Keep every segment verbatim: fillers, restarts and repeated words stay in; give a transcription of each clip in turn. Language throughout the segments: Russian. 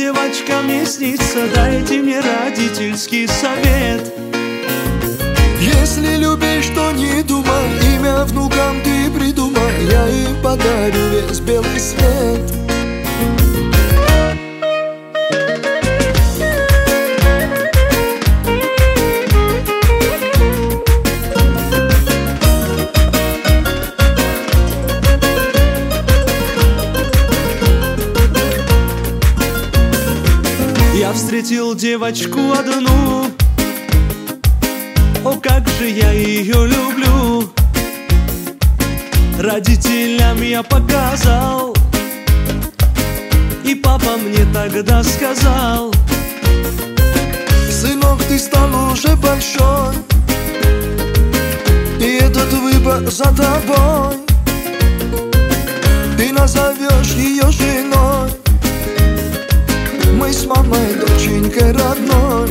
девочка мне снится, дайте мне родительский совет. Если любишь, то не думай, имя внукам ты придумай, я им подарю весь белый свет. Я встретил девочку одну, о, как же я ее люблю. Родителям я показал, и папа мне тогда сказал: сынок, ты стал уже большой, и этот выбор за тобой. Ты назовешь ее женой, мы с мамой доченькой родной.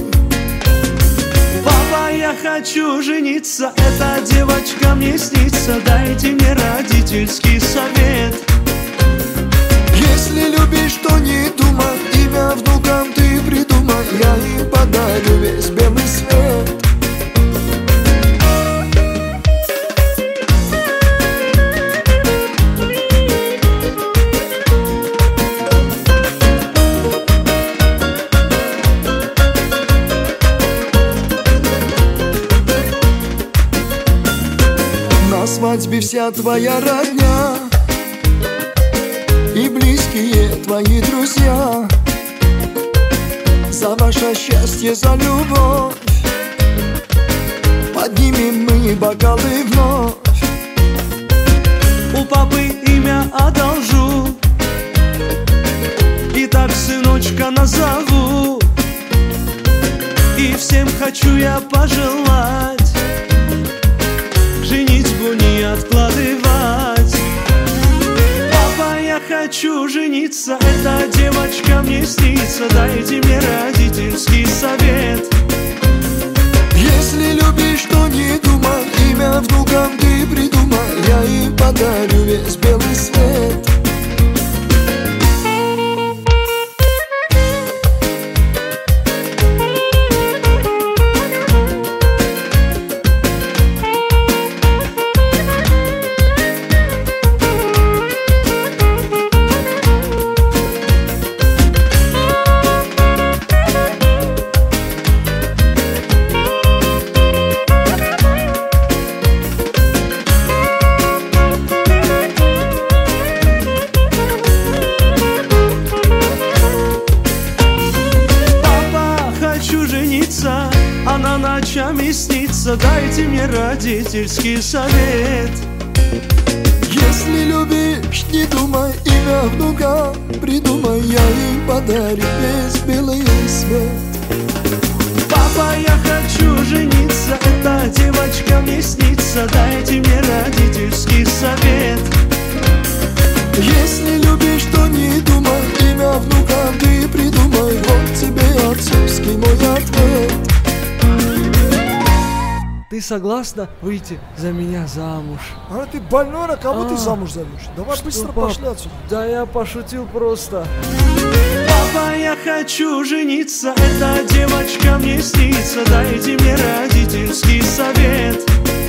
Папа, я хочу жениться, эта девочка мне снится, дайте мне родительский совет. Если любишь, то не думай, имя внукам ты придумай, я им подарю весь белый свет. На свадьбе вся твоя родня и близкие твои друзья. За ваше счастье, за любовь поднимем мы бокалы вновь. У папы имя одолжу, и так сыночка назову. И всем хочу я пожелать женитьбу не откладывать. Папа, я хочу жениться, эта девочка мне снится, дайте мне родительский совет. Если любишь, то не думай, имя внукам ты придумай, я им подарю весь белый свет. Она ночами снится, дайте мне родительский совет. Если любишь, не думай, имя внука придумай, я им подарю весь белый свет. Папа, я хочу жениться, эта девочка мне снится, дайте мне родительский совет. Если любишь, то не думай, имя внука ты придумай, вот тебе отцовский мой ответ. Ты согласна выйти за меня замуж? А ты больной, на кого А, ты замуж зовешь? Давай что, быстро пап? пошли отсюда. Да я пошутил просто. Папа, я хочу жениться, эта девочка мне снится, дайте мне родительский совет.